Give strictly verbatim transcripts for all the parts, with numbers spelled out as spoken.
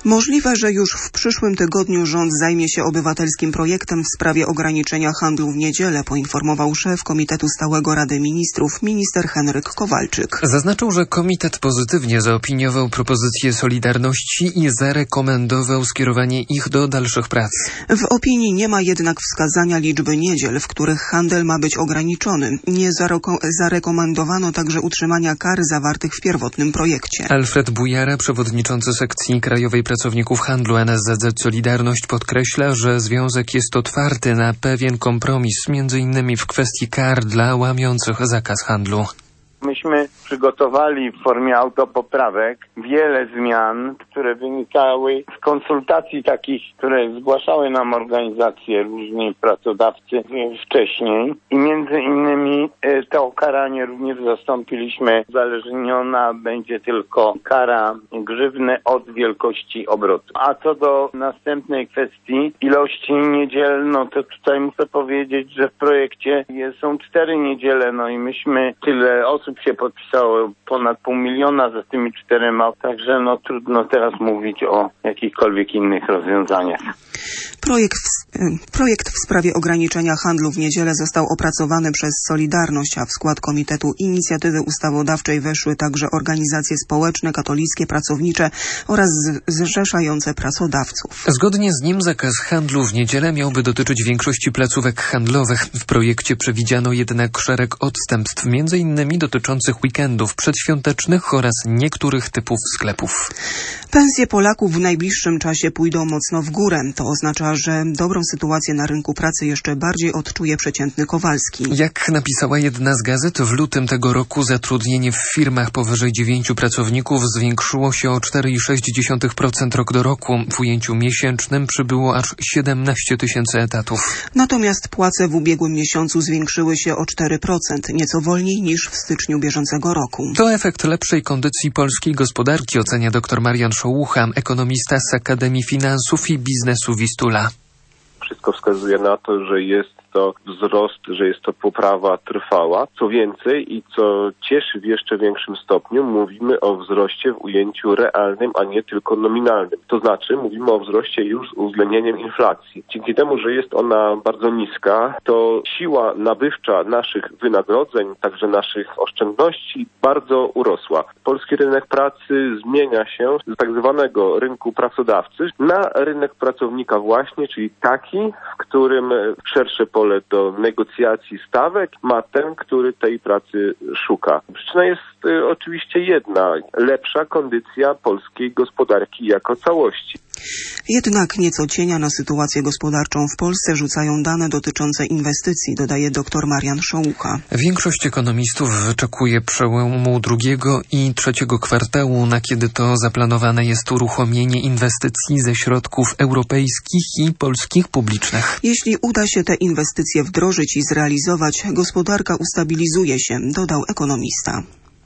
Możliwe, że już w przyszłym tygodniu rząd zajmie się obywatelskim projektem w sprawie ograniczenia handlu w niedzielę, poinformował szef Komitetu Stałego Rady Ministrów, minister Henryk Kowalczyk. Zaznaczył, że komitet pozytywnie zaopiniował propozycje Solidarności i zarekomendował skierowanie ich do dalszych prac. W opinii nie ma jednak wskazania liczby niedziel, w których handel ma być ograniczony. Nie zareko- zarekomendowano także utrzymania kar zawartych w pierwotnym projekcie. Alfred Bujara, przewodniczący sekcji Krajowej Pracowników Handlu N S Z Z Solidarność, podkreśla, że związek jest otwarty na pewien kompromis, między innymi w kwestii kar dla łamiących zakaz handlu. Myśmy przygotowali w formie autopoprawek wiele zmian, które wynikały z konsultacji takich, które zgłaszały nam organizacje, różni pracodawcy wcześniej. I między innymi to ukaranie również zastąpiliśmy. Uzależniona będzie tylko kara grzywny od wielkości obrotu. A co do następnej kwestii ilości niedziel, no to tutaj muszę powiedzieć, że w projekcie są cztery niedziele, no i myśmy tyle osób się podpisało, ponad pół miliona za tymi czterema, także no trudno teraz mówić o jakichkolwiek innych rozwiązaniach. Projekt w, projekt w sprawie ograniczenia handlu w niedzielę został opracowany przez Solidarność, a w skład Komitetu Inicjatywy Ustawodawczej weszły także organizacje społeczne, katolickie, pracownicze oraz zrzeszające pracodawców. Zgodnie z nim zakaz handlu w niedzielę miałby dotyczyć większości placówek handlowych. W projekcie przewidziano jednak szereg odstępstw, między innymi dotyczących weekendów przedświątecznych oraz niektórych typów sklepów. Pensje Polaków w najbliższym czasie pójdą mocno w górę. To oznacza, że dobrą sytuację na rynku pracy jeszcze bardziej odczuje przeciętny Kowalski. Jak napisała jedna z gazet, w lutym tego roku zatrudnienie w firmach powyżej dziewięciu pracowników zwiększyło się o cztery przecinek sześć procent rok do roku. W ujęciu miesięcznym przybyło aż siedemnaście tysięcy etatów. Natomiast płace w ubiegłym miesiącu zwiększyły się o cztery procent, nieco wolniej niż w styczniu bieżącego roku. To efekt lepszej kondycji polskiej gospodarki, ocenia dr Marian Szołucha, ekonomista z Akademii Finansów i Biznesu Wistula. Wszystko wskazuje na to, że jest to wzrost, że jest to poprawa trwała. Co więcej i co cieszy w jeszcze większym stopniu, mówimy o wzroście w ujęciu realnym, a nie tylko nominalnym. To znaczy mówimy o wzroście już z uwzględnieniem inflacji. Dzięki temu, że jest ona bardzo niska, to siła nabywcza naszych wynagrodzeń, także naszych oszczędności bardzo urosła. Polski rynek pracy zmienia się z tak zwanego rynku pracodawcy na rynek pracownika właśnie, czyli taki, w którym szersze pole do negocjacji stawek ma ten, który tej pracy szuka. Przyczyna jest y, oczywiście jedna, lepsza kondycja polskiej gospodarki jako całości. Jednak nieco cienia na sytuację gospodarczą w Polsce rzucają dane dotyczące inwestycji, dodaje dr Marian Szołucha. Większość ekonomistów wyczekuje przełomu drugiego i trzeciego kwartału, na kiedy to zaplanowane jest uruchomienie inwestycji ze środków europejskich i polskich publicznych. Jeśli uda się te inwestycje wdrożyć i zrealizować, gospodarka ustabilizuje się, dodał ekonomista.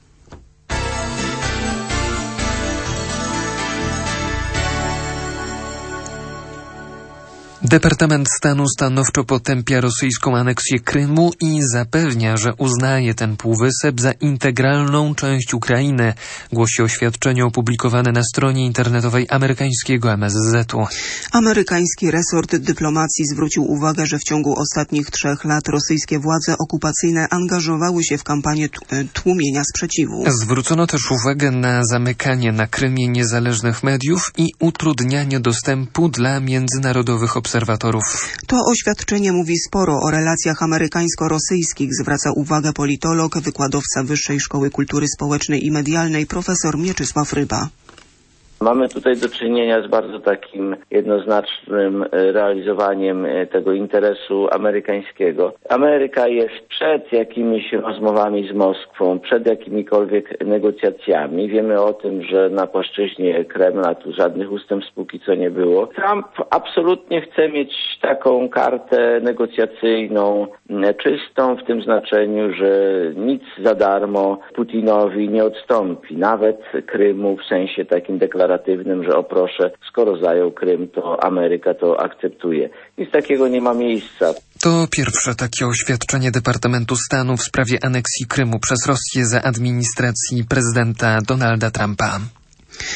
Departament Stanu stanowczo potępia rosyjską aneksję Krymu i zapewnia, że uznaje ten półwysep za integralną część Ukrainy, głosi oświadczenie opublikowane na stronie internetowej amerykańskiego M S Z u. Amerykański resort dyplomacji zwrócił uwagę, że w ciągu ostatnich trzech lat rosyjskie władze okupacyjne angażowały się w kampanię tłumienia sprzeciwu. Zwrócono też uwagę na zamykanie na Krymie niezależnych mediów i utrudnianie dostępu dla międzynarodowych obserwatorów. To oświadczenie mówi sporo o relacjach amerykańsko-rosyjskich, zwraca uwagę politolog, wykładowca Wyższej Szkoły Kultury Społecznej i Medialnej profesor Mieczysław Ryba. Mamy tutaj do czynienia z bardzo takim jednoznacznym realizowaniem tego interesu amerykańskiego. Ameryka jest przed jakimiś rozmowami z Moskwą, przed jakimikolwiek negocjacjami. Wiemy o tym, że na płaszczyźnie Kremla tu żadnych ustępstw póki co nie było. Trump absolutnie chce mieć taką kartę negocjacyjną czystą, w tym znaczeniu, że nic za darmo Putinowi nie odstąpi. Nawet Krymu w sensie takim deklaratywnym, że o proszę, skoro zajął Krym, to Ameryka to akceptuje. Nic takiego nie ma miejsca. To pierwsze takie oświadczenie Departamentu Stanu w sprawie aneksji Krymu przez Rosję za administracji prezydenta Donalda Trumpa.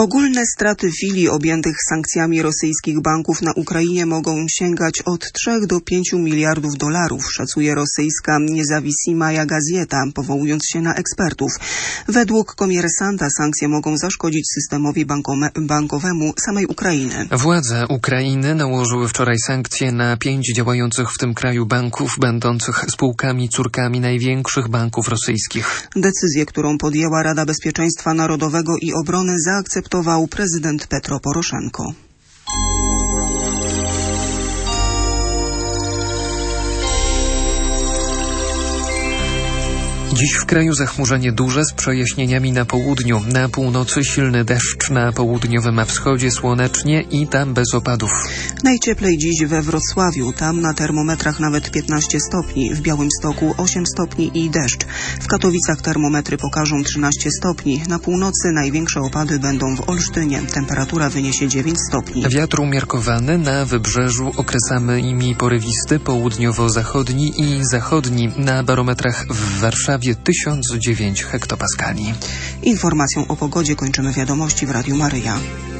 Ogólne straty filii objętych sankcjami rosyjskich banków na Ukrainie mogą sięgać od trzech do pięciu miliardów dolarów, szacuje rosyjska Niezawisимая Gazeta, powołując się na ekspertów. Według Komiersanta sankcje mogą zaszkodzić systemowi bankowemu samej Ukrainy. Władze Ukrainy nałożyły wczoraj sankcje na pięć działających w tym kraju banków, będących spółkami córkami największych banków rosyjskich. Decyzję, którą podjęła Rada Bezpieczeństwa Narodowego i Obrony, zaakceptował prezydent Petro Poroszenko. Dziś w kraju zachmurzenie duże z przejaśnieniami na południu. Na północy silny deszcz, na południowym a wschodzie słonecznie i tam bez opadów. Najcieplej dziś we Wrocławiu. Tam na termometrach nawet piętnaście stopni. W Białymstoku osiem stopni i deszcz. W Katowicach termometry pokażą trzynaście stopni. Na północy największe opady będą w Olsztynie. Temperatura wyniesie dziewięć stopni. Wiatr umiarkowany, na wybrzeżu okresami porywisty, południowo-zachodni i zachodni. Na barometrach w Warszawie tysiąc dziewięć hektopaskali. Informacją o pogodzie kończymy wiadomości w Radiu Maryja.